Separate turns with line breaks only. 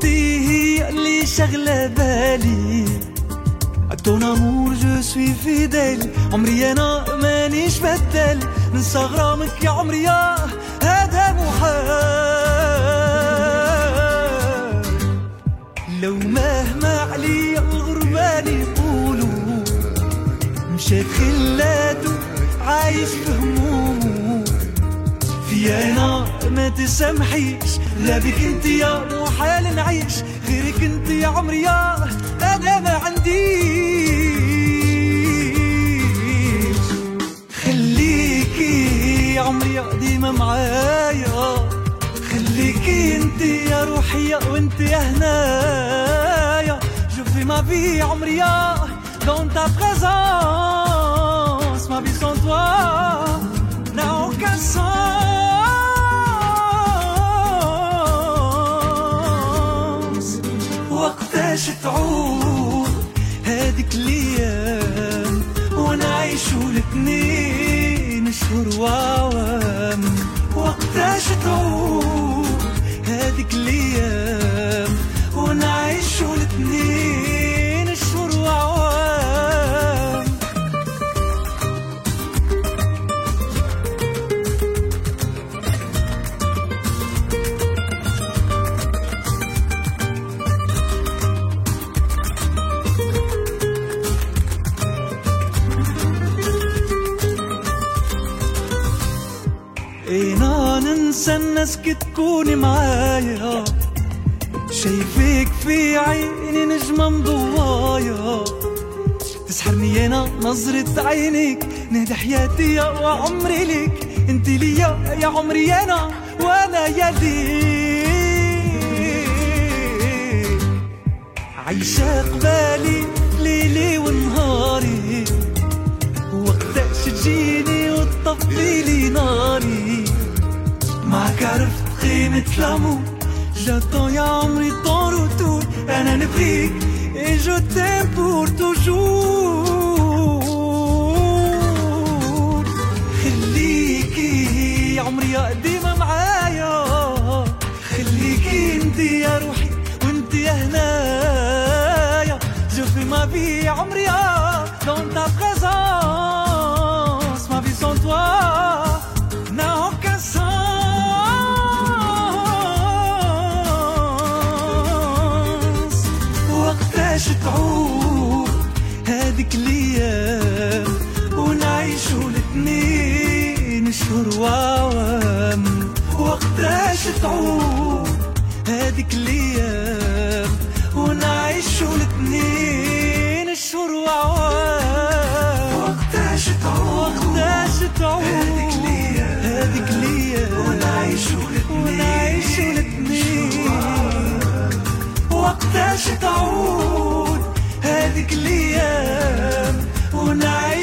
انتي هي اللي شغلة بالي. À ton amour je suis fidèle. عمري أنا مانيش بدل. ننسى غرامك يا عمري يا هذا محال. لو مهما علي الغربان يقولوا مشات خلاته عايش في همومه. في أنا ما تسامحيش لا بك انت يا محال نعيش. غيرك انت يا عمري يا أنا ما عنديش. خليكي يا عمري يا ديما معايا. خليكي انت يا روحي وانت يا هنايا. Je fais ma vie عمري يا dans ta présence. Ma vie sans toi n'a aucun sens. وقتاش تعود هاديك الايام ونعيشو الاثنين شهور وعوام. وقتاش تعود هاديك الايام ونعيشو الاثنين شهور وعوام. اينا ننسى الناس كي تكوني معايا. شايفك في عيني نجمة مضوايا. تسحرني انا نظرة عينيك. نهدي حياتي يا وعمري ليك. انت ليا يا عمري انا وانا يا ليك. عايشة قبالي ليلي ونهاري. وقتاش تجيني وتطفي لي ناري. معك عرفت قيمة الأمور. J'attends يا عمري ton retour. أنا نبغيك et je t'aime pour toujours. خليكي يا عمري يا ديما معايا. خليكي انت يا روحي وانت يا هنايا. Je fais ma vie يا عمري يا dans ta présence. Ma vie sans toi n'a aucun sens. وقتاش تعود هاديك الايام ونعيشو الاثنين شهور وعوام. وقتاش تعود هاديك الايام ونعيشو الاثنين شهور وعوام. وقتاش تعود هاديك الايام ونعيشو الاثنين. وقتاش تعود هاديك الايام ونعيشو